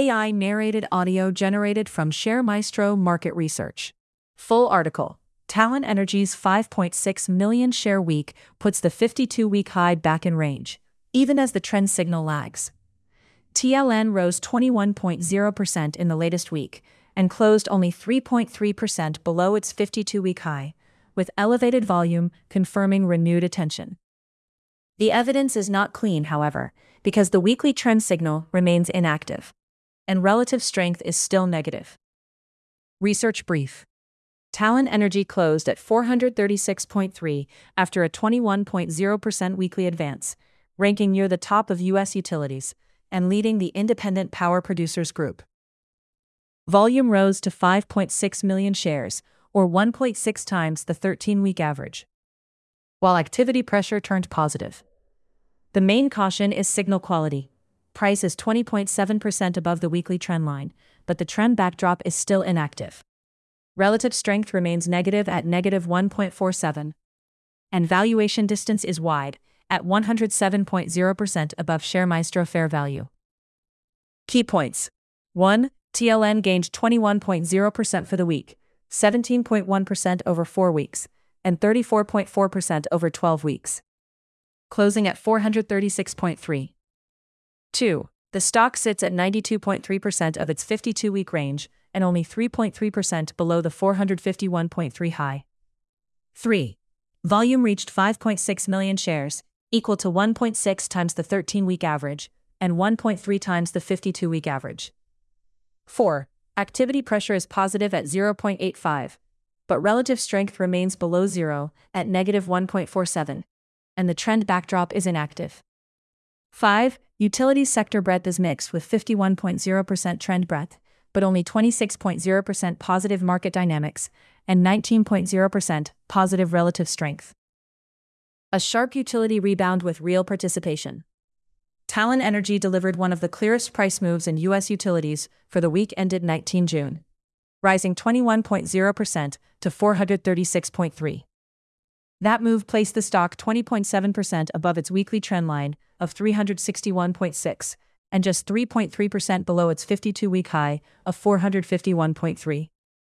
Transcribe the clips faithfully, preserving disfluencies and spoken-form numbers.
A I-narrated audio generated from ShareMaestro Market Research. Full article. Talen Energy's five point six million share week puts the fifty-two week high back in range, even as the trend signal lags. T L N rose twenty-one point zero percent in the latest week and closed only three point three percent below its fifty-two week high, with elevated volume confirming renewed attention. The evidence is not clean, however, because the weekly trend signal remains inactive, and relative strength is still negative. Research brief. Talen Energy closed at four hundred thirty-six point three after a twenty-one point zero percent weekly advance, ranking near the top of U S utilities and leading the Independent Power Producers Group. Volume rose to five point six million shares, or one point six times the thirteen week average, while activity pressure turned positive. The main caution is signal quality. Price is twenty point seven percent above the weekly trend line, but the trend backdrop is still inactive. Relative strength remains negative at negative one point four seven, and valuation distance is wide, at one hundred seven point zero percent above ShareMaestro fair value. Key points. one. T L N gained twenty-one point zero percent for the week, seventeen point one percent over four weeks, and thirty-four point four percent over twelve weeks, closing at four hundred thirty-six point three. two. The stock sits at ninety-two point three percent of its fifty-two week range and only three point three percent below the four hundred fifty-one point three high. three. Volume reached five point six million shares, equal to one point six times the thirteen week average and one point three times the fifty-two week average. four. Activity pressure is positive at zero point eight five, but relative strength remains below zero at negative one point four seven, and the trend backdrop is inactive. five. Utilities sector breadth is mixed with fifty-one point zero percent trend breadth, but only twenty-six point zero percent positive market dynamics and nineteen point zero percent positive relative strength. A sharp utility rebound with real participation. Talen Energy delivered one of the clearest price moves in U S utilities for the week ended nineteenth of June, rising twenty-one point zero percent to four hundred thirty-six point three. That move placed the stock twenty point seven percent above its weekly trend line of three hundred sixty-one point six and just three point three percent below its fifty-two week high of four hundred fifty-one point three.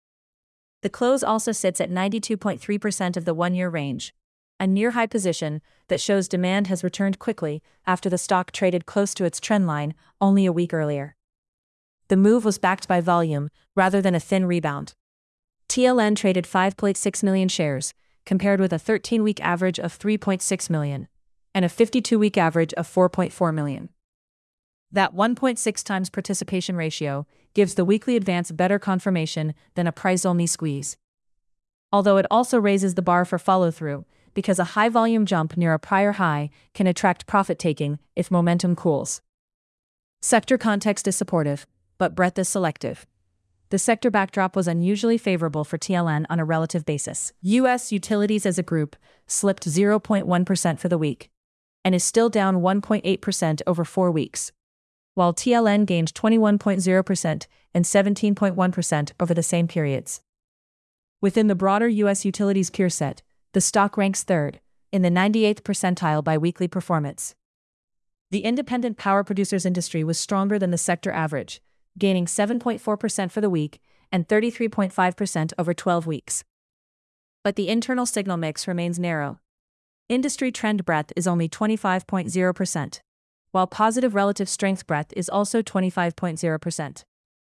The close also sits at ninety-two point three percent of the one-year range, a near-high position that shows demand has returned quickly after the stock traded close to its trend line only a week earlier. The move was backed by volume rather than a thin rebound. T L N traded five point six million shares, compared with a thirteen week average of three point six million and a fifty-two week average of four point four million. That one point six times participation ratio gives the weekly advance better confirmation than a price-only squeeze. Although it also raises the bar for follow-through, because a high-volume jump near a prior high can attract profit-taking if momentum cools. Sector context is supportive, but breadth is selective. The sector backdrop was unusually favorable for T L N on a relative basis. U S utilities as a group slipped zero point one percent for the week, and is still down one point eight percent over four weeks, while T L N gained twenty-one point zero percent and seventeen point one percent over the same periods. Within the broader U S utilities peer set, the stock ranks third, in the ninety-eighth percentile by weekly performance. The independent power producers industry was stronger than the sector average, gaining seven point four percent for the week and thirty-three point five percent over twelve weeks. But the internal signal mix remains narrow. Industry trend breadth is only twenty-five point zero percent, while positive relative strength breadth is also twenty-five point zero percent.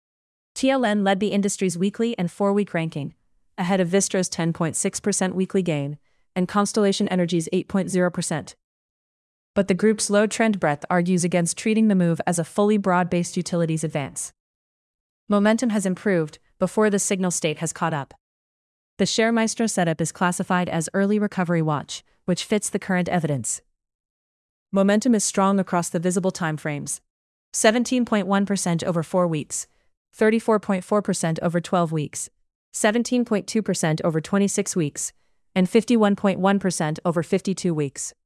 T L N led the industry's weekly and four-week ranking, ahead of Vistra's ten point six percent weekly gain and Constellation Energy's eight point zero percent. But the group's low trend breadth argues against treating the move as a fully broad-based utilities advance. Momentum has improved before the signal state has caught up. The ShareMaestro setup is classified as early recovery watch, which fits the current evidence. Momentum is strong across the visible timeframes: seventeen point one percent over four weeks, thirty-four point four percent over twelve weeks, seventeen point two percent over twenty-six weeks, and fifty-one point one percent over fifty-two weeks.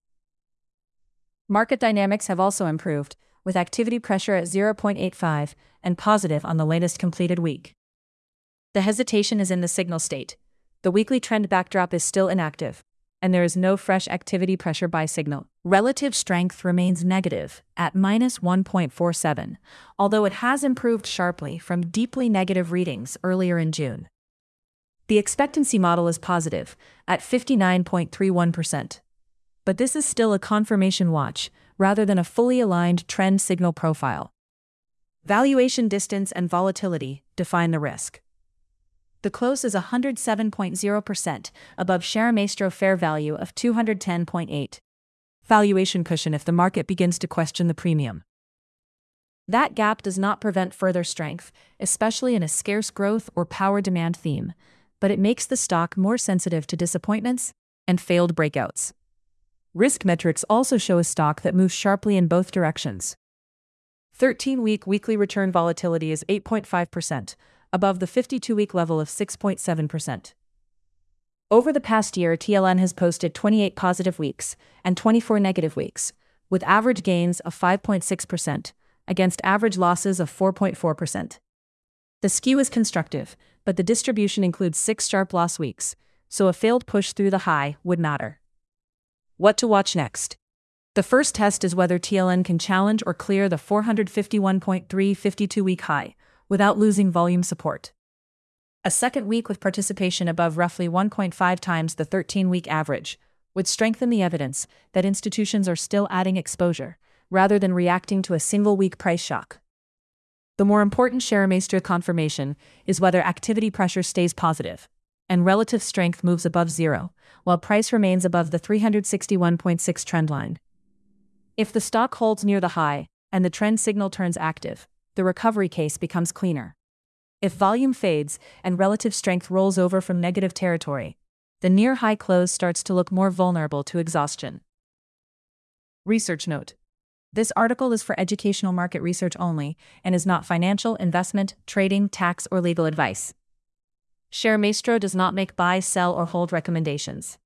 Market dynamics have also improved, with activity pressure at zero point eight five and positive on the latest completed week. The hesitation is in the signal state. The weekly trend backdrop is still inactive. and there is no fresh activity pressure buy signal. Relative strength remains negative at minus one point four seven, although it has improved sharply from deeply negative readings earlier in June. The expectancy model is positive at fifty-nine point three one percent. But this is still a confirmation watch rather than a fully aligned trend signal profile. Valuation distance and volatility define the risk. The close is one hundred seven point zero percent above Share Maestro fair value of two hundred ten point eight. Valuation cushion if the market begins to question the premium. That gap does not prevent further strength, especially in a scarce growth or power demand theme, but it makes the stock more sensitive to disappointments and failed breakouts. Risk metrics also show a stock that moves sharply in both directions. thirteen-week weekly return volatility is eight point five percent, above the fifty-two-week level of six point seven percent. Over the past year, T L N has posted twenty-eight positive weeks and twenty-four negative weeks, with average gains of five point six percent against average losses of four point four percent. The skew is constructive, but the distribution includes six sharp loss weeks, so a failed push through the high would matter. What to watch next? The first test is whether T L N can challenge or clear the four hundred fifty-one point three fifty-two-week high without losing volume support. A second week with participation above roughly one point five times the thirteen-week average would strengthen the evidence that institutions are still adding exposure, rather than reacting to a single-week price shock. The more important Share Maestro confirmation is whether activity pressure stays positive, and relative strength moves above zero, while price remains above the three hundred sixty-one point six trend line. If the stock holds near the high, and the trend signal turns active, the recovery case becomes cleaner. If volume fades and relative strength rolls over from negative territory, the near-high close starts to look more vulnerable to exhaustion. Research note: this article is for educational market research only and is not financial, investment, trading, tax, or legal advice. Share Maestro does not make buy, sell, or hold recommendations.